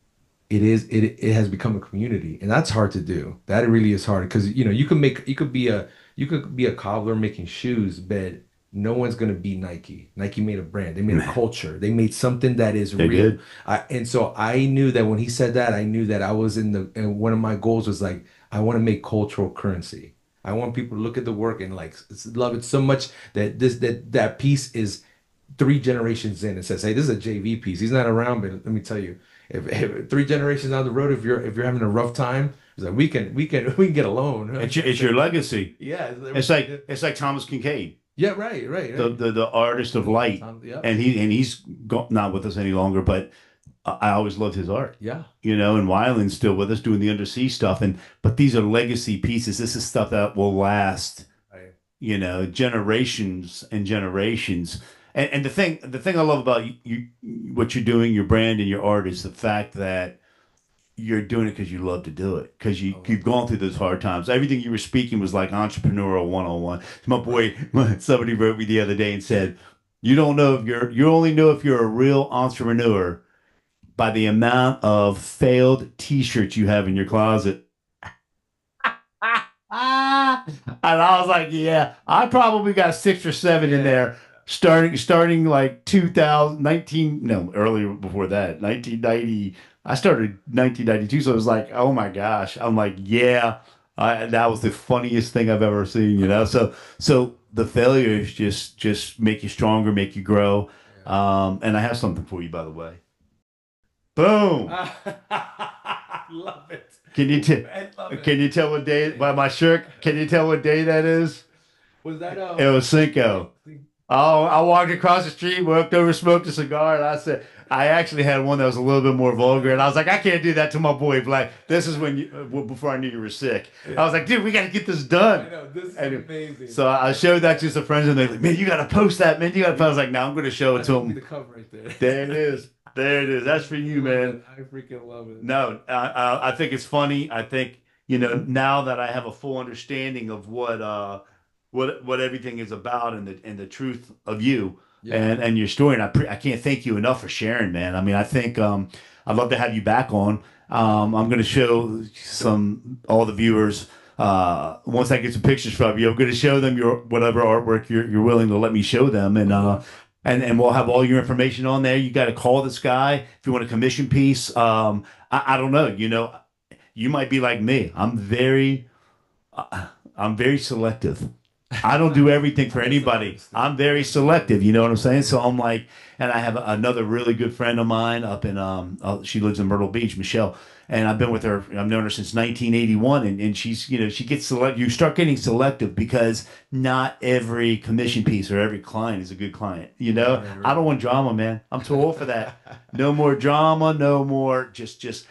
Speaker 2: it is it it has become a community, and that's hard to do. That really is hard because you know you could make you could be a you could be a cobbler making shoes, but no one's gonna beat Nike. Nike made a brand. They made a culture. They made something that is
Speaker 1: They
Speaker 2: real.
Speaker 1: did.
Speaker 2: I, and so I knew that when he said that, I knew that I was in the and one of my goals was like I want to make cultural currency. I want people to look at the work and like s- love it so much that this that that piece is three generations in. It says, "Hey, this is a J V piece. He's not around, but let me tell you, if, if three generations down the road, if you're if you're having a rough time, it's like we can we can we can get a loan."
Speaker 1: It's your, it's your legacy.
Speaker 2: Yeah,
Speaker 1: It's like it's like Thomas Kincaid,
Speaker 2: yeah, right, right,
Speaker 1: the
Speaker 2: right.
Speaker 1: the, the artist of light,
Speaker 2: Um, yeah,
Speaker 1: and he and he's go, not with us any longer. But I I always loved his art.
Speaker 2: yeah,
Speaker 1: You know, and Wyland's still with us doing the undersea stuff. And but these are legacy pieces. This is stuff that will last,
Speaker 2: right.
Speaker 1: you know, generations and generations. And and the thing the thing I love about you, you what you're doing, your brand and your art is the fact that you're doing it because you love to do it because you
Speaker 2: Oh,
Speaker 1: you've gone through those hard times. Everything you were speaking was like entrepreneurial one on one. My
Speaker 2: right.
Speaker 1: boy, somebody wrote me the other day and said, "You don't know if you're you only know if you're a real entrepreneur by the amount of failed T-shirts you have in your closet." Ah, and I was like, "Yeah, I probably got six or seven in
Speaker 2: Yeah.
Speaker 1: there." Starting, starting like two thousand nineteen, no, earlier before that, nineteen ninety. I started nineteen ninety-two, so it was like, oh my gosh. I'm like, yeah, I, that was the funniest thing I've ever seen, you know? So, so the failures just, just make you stronger, make you grow.
Speaker 2: Yeah.
Speaker 1: Um, and I have something for you, by the way. Boom.
Speaker 2: I love it.
Speaker 1: Can you tell,
Speaker 2: I love it.
Speaker 1: can you tell what day, by my shirt, can you tell what day that is?
Speaker 2: Was that
Speaker 1: It
Speaker 2: um?
Speaker 1: was Cinco. Oh, I walked across the street, walked over, smoked a cigar, and I said, I actually had one that was a little bit more vulgar, and I was like, I can't do that to my boy Black. This is when you, uh, before I knew you were sick. I was like, dude, we got to get this
Speaker 2: I
Speaker 1: done.
Speaker 2: know this is
Speaker 1: And
Speaker 2: amazing.
Speaker 1: so I showed that to some friends, and they're like, man, you got to post that, man. You got to post. I was like, no, I'm going to show it
Speaker 2: That's
Speaker 1: to
Speaker 2: gonna be the
Speaker 1: them.
Speaker 2: cover right there.
Speaker 1: There it is. There it is. That's for you, man.
Speaker 2: I freaking love it.
Speaker 1: No, I, I, I think it's funny. I think, you know, now that I have a full understanding of what, uh, what, what everything is about and the, and the truth of you
Speaker 2: Yeah.
Speaker 1: and and your story. And I pre- I can't thank you enough for sharing, man. I mean, I think um, I'd love to have you back on. Um, I'm going to show some all the viewers uh, once I get some pictures from you. I'm going to show them your whatever artwork you're you're willing to let me show them, and uh, and and we'll have all your information on there. You got to call this guy if you want a commission piece. Um, I, I don't know, you know, you might be like me. I'm very uh, I'm very selective. I don't do everything for
Speaker 2: That's
Speaker 1: anybody.
Speaker 2: understand.
Speaker 1: I'm very selective, you know what I'm saying? So I'm like, and I have another really good friend of mine up in, um, uh, she lives in Myrtle Beach, Michelle, and I've been with her, I've known her since nineteen eighty-one, and, and she's, you know, she gets select, you start getting selective because not every commission piece or every client is a good client, you know?
Speaker 2: Right,
Speaker 1: I
Speaker 2: right.
Speaker 1: don't want drama, man. I'm too old for that. No more drama, no more, just, just,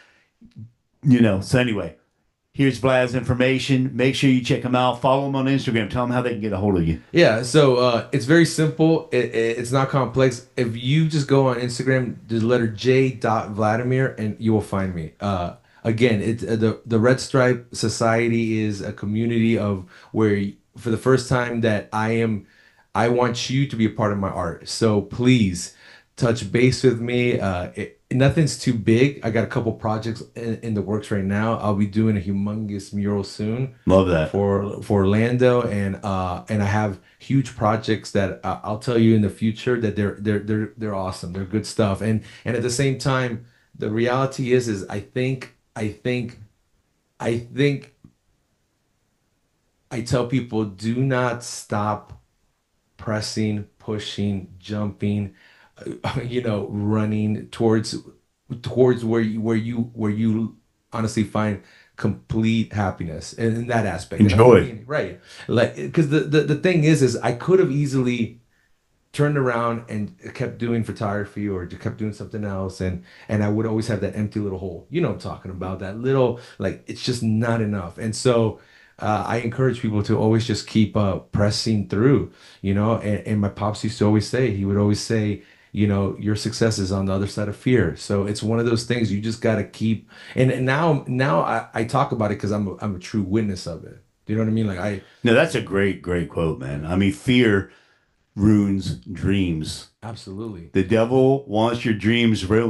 Speaker 1: you know. So anyway, here's Vlad's information. Make sure you check him out. Follow him on Instagram. Tell him how they can get a hold of you.
Speaker 2: Yeah, so uh, it's very simple. It, it, it's not complex. If you just go on Instagram, the letter J dot Vladimir, and you will find me. Uh, again, it uh, the the Red Stripe Society is a community of where for the first time that I am, I want you to be a part of my art. So please touch base with me. Uh, it, nothing's too big. I got a couple projects in, in the works right now. I'll be doing a humongous mural soon
Speaker 1: Love that.
Speaker 2: for for Orlando, and uh and I have huge projects that uh, I'll tell you in the future that they're they're they're they're awesome. They're good stuff. And and at the same time, the reality is is I think I think I think I tell people do not stop pressing, pushing, jumping, uh, you know, running towards towards where you where you where you honestly find complete happiness in, in that aspect. And I don't
Speaker 1: Enjoy.
Speaker 2: mean- right. Like because the, the the thing is is I could have easily turned around and kept doing photography or kept doing something else, and and I would always have that empty little hole. You know what I'm talking about, that little like it's just not enough. And so uh, I encourage people to always just keep uh, pressing through, you know. And, and my pops used to always say, he would always say, you know, your success is on the other side of fear. So it's one of those things you just got to keep. And, and now now I, I talk about it because I'm a, I'm a true witness of it. Do you know what I mean? Like I
Speaker 1: No, that's a great, great quote, man. I mean, fear ruins dreams.
Speaker 2: absolutely.
Speaker 1: The devil wants your dreams ruined.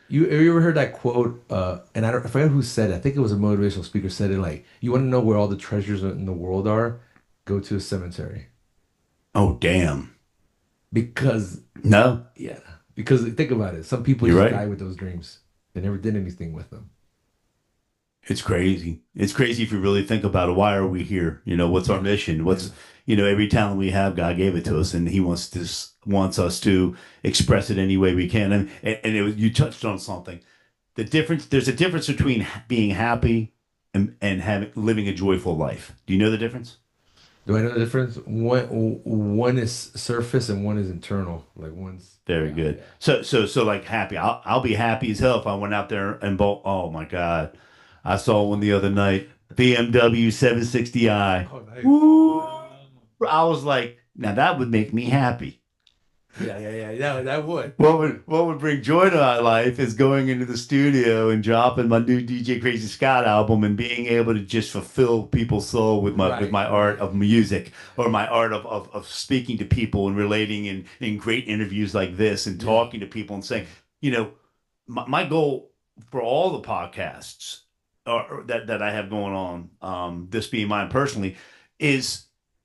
Speaker 2: You, have you ever heard that quote? Uh, and I don't, I forget who said it. I think it was a motivational speaker said it like, you want to know where all the treasures in the world are? Go to a cemetery.
Speaker 1: Oh, damn.
Speaker 2: Because,
Speaker 1: No,
Speaker 2: yeah, because think about it. Some people
Speaker 1: you're
Speaker 2: just
Speaker 1: right.
Speaker 2: die with those dreams. They never did anything with them.
Speaker 1: It's crazy. It's crazy if you really think about it. Why are we here? You know, what's our
Speaker 2: Yeah,
Speaker 1: mission?
Speaker 2: yeah,
Speaker 1: What's, you know, every talent we have, God gave it to us, and He wants to wants us to express it any way we can. And and, and it was, you touched on something. The difference. There's a difference between being happy and and having living a joyful life. Do you know the difference?
Speaker 2: Do I know the difference? One one is surface and one is internal. Like one's
Speaker 1: Very
Speaker 2: yeah,
Speaker 1: good.
Speaker 2: yeah.
Speaker 1: So so so like happy. I'll I'll be happy as hell if I went out there and bought. Oh my God, I saw one the other night. B M W seven sixty i.
Speaker 2: Oh, nice.
Speaker 1: Woo! I was like, now that would make me happy.
Speaker 2: Yeah, yeah, yeah. Yeah, that would.
Speaker 1: What would what would bring joy to my life is going into the studio and dropping my new D J Crazy Scott album and being able to just fulfill people's soul with my with
Speaker 2: Right,
Speaker 1: my art
Speaker 2: right.
Speaker 1: of music or my art of of, of speaking to people and relating in in great interviews like this and
Speaker 2: Yeah.
Speaker 1: talking to people and saying, you know, my, my goal for all the podcasts or, that that I have going on, um, this being mine personally, is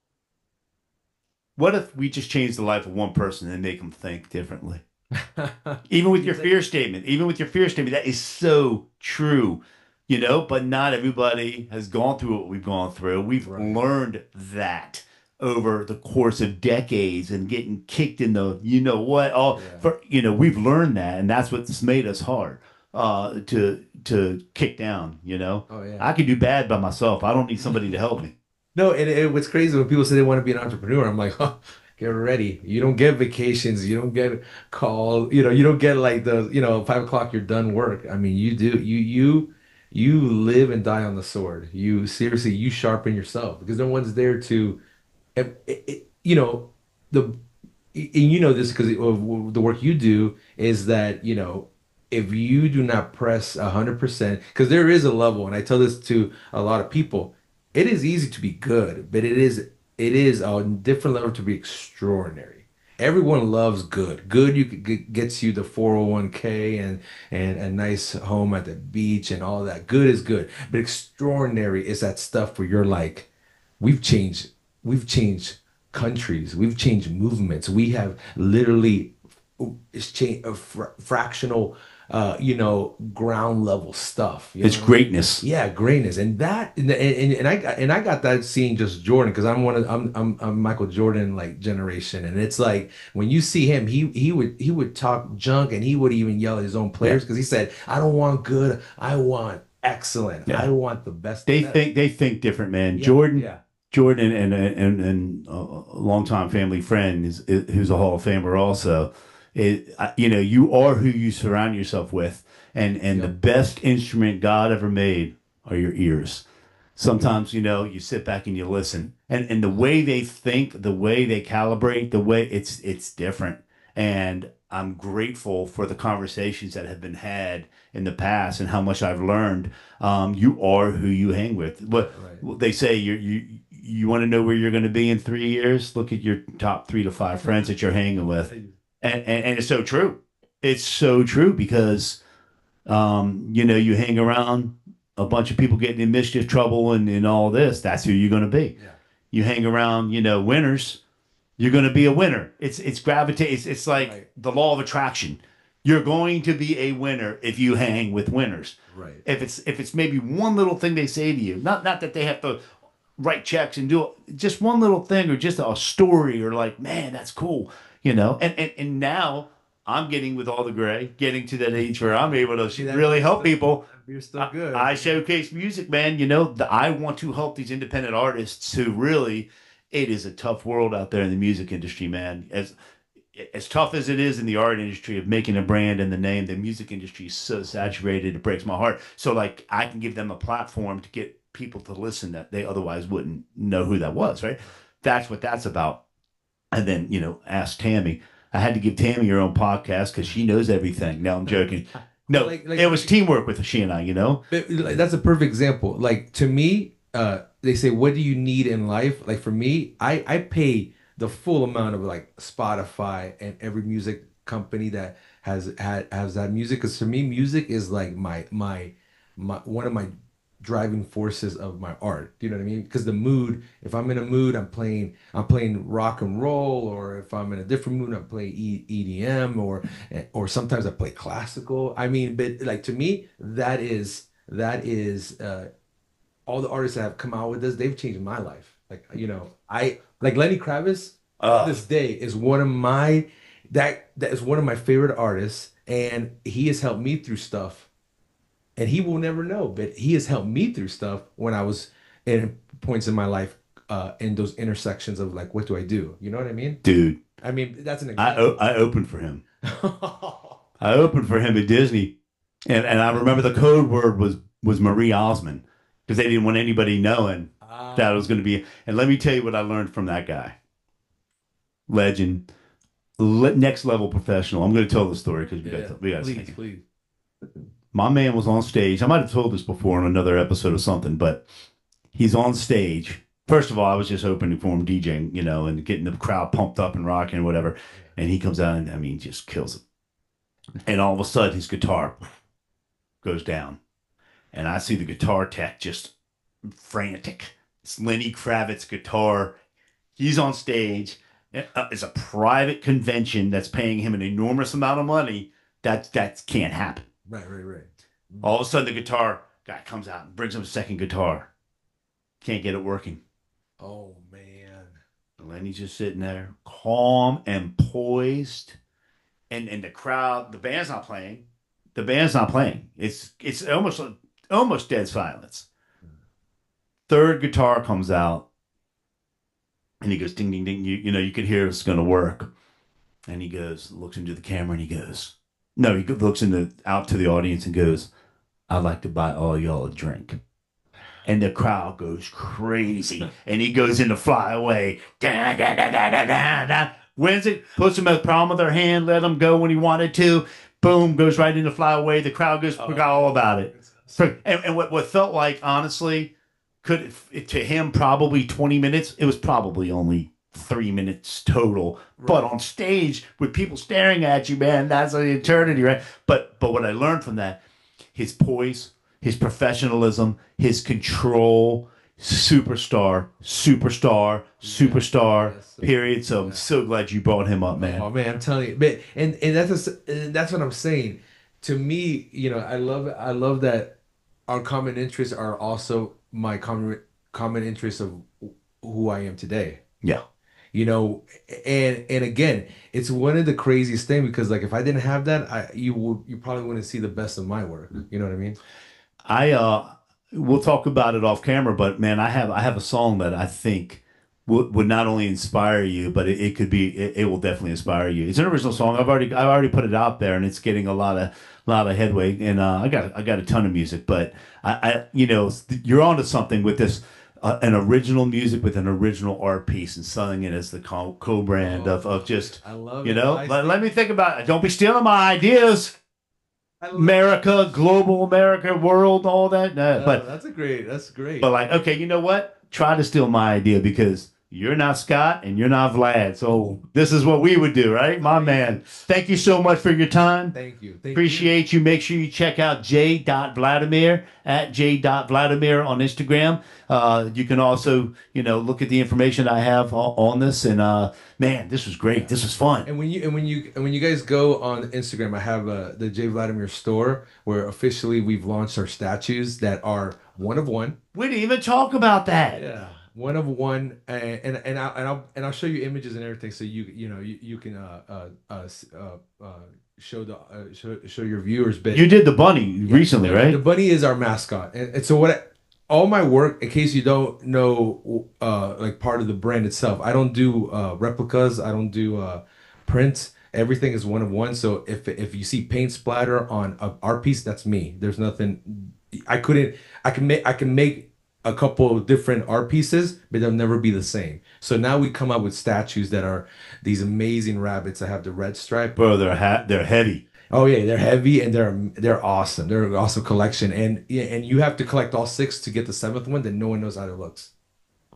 Speaker 1: what if we just change the life of one person and make them think differently? Even with
Speaker 2: You
Speaker 1: your
Speaker 2: think?
Speaker 1: fear statement, even with your fear statement, that is so true, you know, but not everybody has gone through what we've gone through. We've
Speaker 2: Right.
Speaker 1: learned that over the course of decades and getting kicked in the, you know what, all
Speaker 2: Yeah.
Speaker 1: for, you know, we've learned that. And that's what's made us hard, uh, to, to kick down, you know,
Speaker 2: Oh yeah.
Speaker 1: I can do bad by myself. I don't need somebody to help me.
Speaker 2: No, and it, what's crazy when people say they want to be an entrepreneur, I'm like, huh, get ready. You don't get vacations. You don't get call. You know, you don't get like the, you know, five o'clock you're done work. I mean, you do. You you you live and die on the sword. You seriously, you sharpen yourself because no one's there to, it, it, you know, the and you know this because of the work you do is that you know if you do not press a hundred percent because there is a level and I tell this to a lot of people it is easy to be good but it is it is a different level to be extraordinary. Everyone loves good. Good you could get, gets you the four oh one k and and a nice home at the beach and all that. Good is good, but extraordinary is that stuff where you're like we've changed we've changed countries, we've changed movements, we have literally it's changed a fr fractional uh you know ground level stuff, you know
Speaker 1: It's
Speaker 2: what I mean?
Speaker 1: greatness.
Speaker 2: Yeah, greatness. And that and, and, and I got and I got that seeing just Jordan because I'm one of I'm, I'm I'm Michael Jordan like generation and it's like when you see him he he would he would talk junk and he would even yell at his own
Speaker 1: Yeah.
Speaker 2: players because he said I don't want good, I want excellent, I
Speaker 1: Yeah.
Speaker 2: want the best of
Speaker 1: They
Speaker 2: the best.
Speaker 1: think, they think different, man.
Speaker 2: Yeah,
Speaker 1: Jordan,
Speaker 2: yeah.
Speaker 1: Jordan and and and a longtime family friend is, is who's a Hall of Famer also. It, I- you know, you are who you surround yourself with, and and the
Speaker 2: Yep.
Speaker 1: best instrument God ever made are your ears. Sometimes, you know, you sit back and you listen, and and the way they think, the way they calibrate, the way it's it's different. And I'm grateful for the conversations that have been had in the past and how much I've learned. Um, you are who you hang with. What
Speaker 2: Right.
Speaker 1: they say, you you you want to know where you're going to be in three years? Look at your top three to five friends that you're hanging with, and and, and it's so true. It's so true because um, you know, you hang around a bunch of people getting in mischief, trouble, and, and all this. That's who you're going to be.
Speaker 2: Yeah.
Speaker 1: You hang around, you know, winners, you're going to be a winner. It's it's gravitate. It's, it's like
Speaker 2: Right.
Speaker 1: the law of attraction. You're going to be a winner if you hang with winners.
Speaker 2: Right.
Speaker 1: If it's if it's maybe one little thing they say to you, not not that they have to write checks and do it, just one little thing or just a story or like, man, that's cool, you know. And and and now I'm getting with all the gray, getting to that age where I'm able to
Speaker 2: See that
Speaker 1: really
Speaker 2: beer's
Speaker 1: help
Speaker 2: still,
Speaker 1: people.
Speaker 2: that beer's still
Speaker 1: I,
Speaker 2: good.
Speaker 1: I showcase music, man. You know, the, I want to help these independent artists who really, it is a tough world out there in the music industry, man. As as tough as it is in the art industry of making a brand and the name, the music industry is so saturated, it breaks my heart. So, like, I can give them a platform to get people to listen that they otherwise wouldn't know who that was, right? That's what that's about. And then, you know, ask Tammy. I had to give Tammy her own podcast because she knows everything. No, I'm joking.
Speaker 2: But
Speaker 1: No,
Speaker 2: like like
Speaker 1: it was teamwork with she and I, you know?
Speaker 2: but, like, that's a perfect example. Like to me, uh, they say, "What do you need in life?" Like for me, I I pay the full amount of like Spotify and every music company that has had has that music. Because for me, music is like my my my one of my driving forces of my art. Do you know what I mean? Because the mood, if I'm in a mood, I'm playing I'm playing rock and roll, or if I'm in a different mood, I'm playing e EDM, or or sometimes I play classical. I mean, but like to me, that is that is uh, all the artists that have come out with this. They've changed my life. Like you know, I like Lenny Kravitz to
Speaker 1: Uh,
Speaker 2: this day is one of my that that is one of my favorite artists, and he has helped me through stuff and he will never know, but he has helped me through stuff when I was in points in my life, uh, in those intersections of like, what do I do? You know what I mean?
Speaker 1: dude,
Speaker 2: I mean, that's an
Speaker 1: I o-
Speaker 2: example.
Speaker 1: I opened for him. I opened for him at Disney, and and I remember the code word was was Marie Osmond because they didn't want anybody knowing that it
Speaker 2: Ah,
Speaker 1: was going to be. And let me tell you what I learned from that guy, legend, le- next level professional. I'm going to tell the story because we got
Speaker 2: yeah.
Speaker 1: to, we got a
Speaker 2: Please,
Speaker 1: second.
Speaker 2: please.
Speaker 1: My man was on stage. I might have told this before in another episode or something, but he's on stage. First of all, I was just opening for him, DJing, you know, and getting the crowd pumped up and rocking and whatever.
Speaker 2: Yeah.
Speaker 1: And he comes out and I mean, just kills it. And all of a sudden, his guitar goes down, and I see the guitar tech just frantic. It's Lenny Kravitz guitar. He's on stage. Uh, It's a private convention that's paying him an enormous amount of money. That that can't happen.
Speaker 2: Right, right, right.
Speaker 1: All of a sudden, the guitar guy comes out and brings him a second guitar. Can't get it working.
Speaker 2: Oh man.
Speaker 1: Lenny's just sitting there, calm and poised, and and the crowd, the band's not playing. The band's not playing. It's it's almost almost dead silence. Third guitar comes out, and he goes ding ding ding. You you know you could hear it's gonna work. And he goes, looks into the camera, and he goes, no, he looks into out to the audience and goes, "I'd like to buy all y'all a drink." And the crowd goes crazy. And he goes into fly away. Da, da, da, da, da, da, da. Wins it, puts him at the palm of their hand, let him go when he wanted to. Boom, goes right into fly away. The crowd goes, forgot all about it. So, and, and what, what felt like, honestly, could to him probably twenty minutes. It was probably only three minutes total. But
Speaker 2: Right.
Speaker 1: on stage with people staring at you, man, that's an eternity, right? But but what I learned from that, his poise, his professionalism, his control, superstar, superstar,
Speaker 2: Yes,
Speaker 1: superstar.
Speaker 2: yes.
Speaker 1: Period. So I'm
Speaker 2: Yeah.
Speaker 1: so glad you brought him up, man.
Speaker 2: Oh man, I'm telling you, but and and that's a, and that's what I'm saying. To me, you know, I love I love that our common interests are also my common common interests of who I am today.
Speaker 1: Yeah.
Speaker 2: You know, and and again, it's one of the craziest thing because like if I didn't have that, I you would you probably wouldn't see the best of my work. You know what I mean?
Speaker 1: I uh we'll talk about it off camera, but man, I have I have a song that I think would would not only inspire you, but it, it could be it, it will definitely inspire you. It's an original song. I've already I've already put it out there and it's getting a lot of lot of headway and uh, I got I got a ton of music, but I, I you know you're onto something with this uh, an original music with an original art piece and selling it as the co- co-brand
Speaker 2: Oh,
Speaker 1: of of just
Speaker 2: I love
Speaker 1: you
Speaker 2: it. No,
Speaker 1: know
Speaker 2: I
Speaker 1: let,
Speaker 2: see.
Speaker 1: let me think about it. Don't be stealing my ideas.
Speaker 2: I love.
Speaker 1: America, global America, world, all that. No,
Speaker 2: Oh,
Speaker 1: but
Speaker 2: that's a great. That's
Speaker 1: but
Speaker 2: great.
Speaker 1: like, okay, you know what? Try to steal my idea because you're not Scott and you're not Vlad. So this is what we would do, right? My man.
Speaker 2: Amazing.
Speaker 1: Thank you so much for your time.
Speaker 2: Thank you. Thank you.
Speaker 1: Appreciate you. Make sure you check out j Vladimir at j Vladimir on Instagram. Uh, you can also, you know, look at the information I have on, on this. And uh, man, this was great.
Speaker 2: Yeah.
Speaker 1: This was fun.
Speaker 2: And when you and when you and when you guys go on Instagram, I have uh, the J Vladimir store where officially we've launched our statues that are one of one.
Speaker 1: We didn't even talk about that.
Speaker 2: Yeah, one of one, and and and I'll and I'll, and I'll show you images and everything, so you you know you, you can uh uh uh, s- uh, uh show the uh, show show your viewers. But
Speaker 1: You did the bunny
Speaker 2: yeah,
Speaker 1: recently,
Speaker 2: the, the
Speaker 1: right?
Speaker 2: bunny is our mascot, and, and so what? I, all my work, in case you don't know, uh, like part of the brand itself, I don't do uh replicas. I don't do uh prints. Everything is one of one. So if if you see paint splatter on a art piece, that's me. There's nothing. I couldn't. I can make. I can make a couple of different art pieces, but they'll never be the same. So now we come up with statues that are these amazing rabbits that have the red stripe.
Speaker 1: Bro, they're ha- they're heavy.
Speaker 2: Oh yeah, they're heavy and they're they're awesome. They're an awesome collection, and yeah, and you have to collect all six to get the seventh one that no one knows how it looks.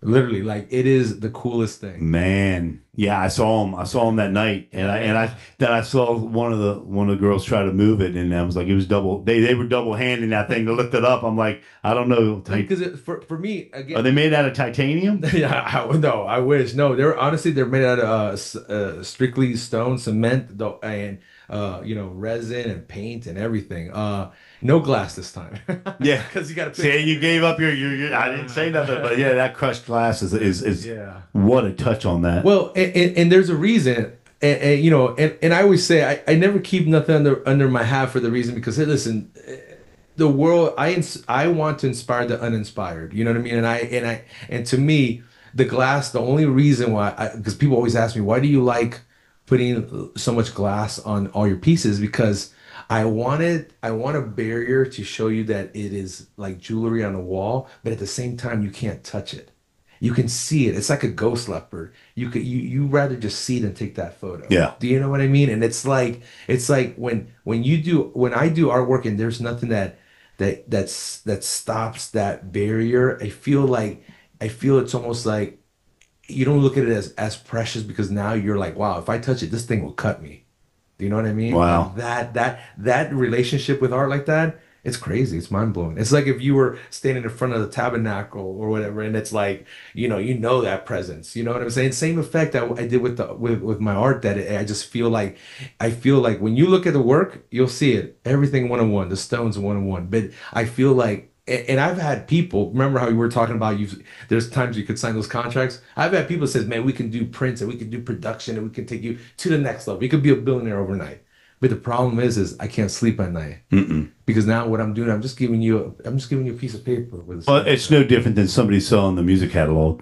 Speaker 2: Literally, like it is the coolest thing.
Speaker 1: Man, yeah, I saw him. I saw him that night, and I and I then I saw one of the one of the girls try to move it, and I was like, it was double. They they were double handing that thing to lift it up. I'm like, I don't know. Tit-
Speaker 2: Because for for me
Speaker 1: Are
Speaker 2: again,
Speaker 1: they made out of titanium?
Speaker 2: yeah, I, no, I wish no. They're honestly they're made out of uh, s- uh strictly stone, cement, though, and uh you know resin and paint and everything. Uh, no glass this time.
Speaker 1: Yeah.
Speaker 2: Because you got to
Speaker 1: See, you gave up your, your, your I didn't say nothing, but yeah, that crushed glass is is is
Speaker 2: Yeah.
Speaker 1: what a touch on that.
Speaker 2: Well, and, and, and there's a reason, and, and you know, and, and I always say I, I never keep nothing under under my hat for the reason because hey, listen, the world I ins- I want to inspire the uninspired. You know what I mean? And I and I and to me, the glass, the only reason why, because people always ask me, why do you like putting so much glass on all your pieces? Because I wanted I want a barrier to show you that it is like jewelry on a wall, but at the same time you can't touch it. You can see it. It's like a ghost leopard. You could you you rather just see than take that photo.
Speaker 1: Yeah.
Speaker 2: Do you know what I mean? And it's like it's like when when you do when I do artwork and there's nothing that that that's that stops that barrier. I feel like I feel it's almost like you don't look at it as as precious because now you're like, wow, if I touch it, this thing will cut me. Do you know what I mean?
Speaker 1: Wow.
Speaker 2: And that that that relationship with art like that, it's crazy. It's mind blowing. It's like if you were standing in front of the tabernacle or whatever, and it's like, you know, you know that presence. You know what I'm saying? Same effect that I did with the with with my art. That I just feel like, I feel like when you look at the work, you'll see it. Everything one on one. The stones one on one. But I feel like. And and I've had people, remember how we were talking about you, there's times you could sign those contracts. I've had people that says, man, we can do prints and we can do production and we can take you to the next level. You could be a billionaire overnight. But the problem is, is I can't sleep at night
Speaker 1: Mm-mm.
Speaker 2: because now what I'm doing, I'm just giving you, a, I'm just giving you a piece of paper with.
Speaker 1: Well, it's no different than somebody selling the music catalog,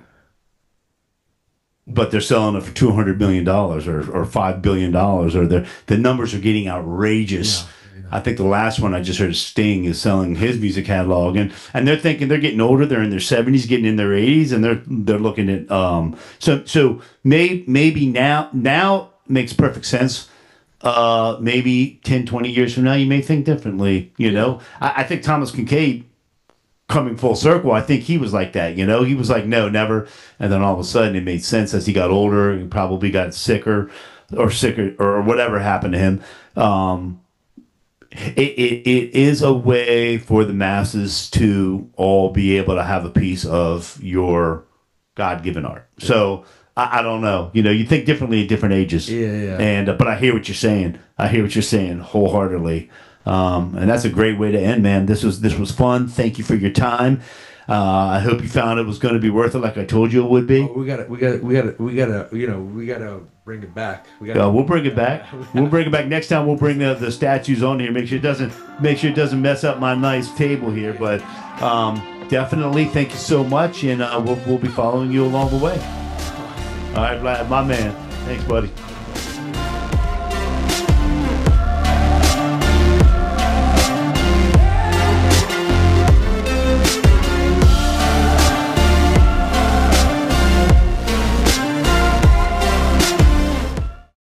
Speaker 1: but they're selling it for two hundred million dollars or or five billion dollars, or the the numbers are getting outrageous.
Speaker 2: Yeah, yeah.
Speaker 1: I think the last one I just heard, Sting, is selling his music catalog, and and they're thinking they're getting older. They're in their seventies, getting in their eighties, and they're they're looking at um. So so may, maybe now now makes perfect sense. Uh, maybe ten, twenty years from now, you may think differently. You know, I, I think Thomas Kincaid, coming full circle, I think he was like that. You know, he was like, no, never. And then all of a sudden it made sense as he got older. He probably got sicker or sicker or whatever happened to him. Um, it, it, it is a way for the masses to all be able to have a piece of your God-given art. So I, I don't know. You know, you think differently at different ages.
Speaker 2: Yeah, yeah.
Speaker 1: And uh, but I hear what you're saying. I hear what you're saying wholeheartedly. Um, and that's a great way to end, man. This was this was fun. Thank you for your time. Uh, I hope you found it was going to be worth it, like I told you it would be.
Speaker 2: Oh, we gotta, we gotta, we gotta, we gotta, you know, we gotta bring it back. We gotta.
Speaker 1: Uh, we'll bring it back. We'll bring it back next time. We'll bring the, the statues on here. Make sure it doesn't make sure it doesn't mess up my nice table here. But um, definitely, thank you so much, and uh, we'll we'll be following you along the way. All right, Vlad, my man. Thanks, buddy.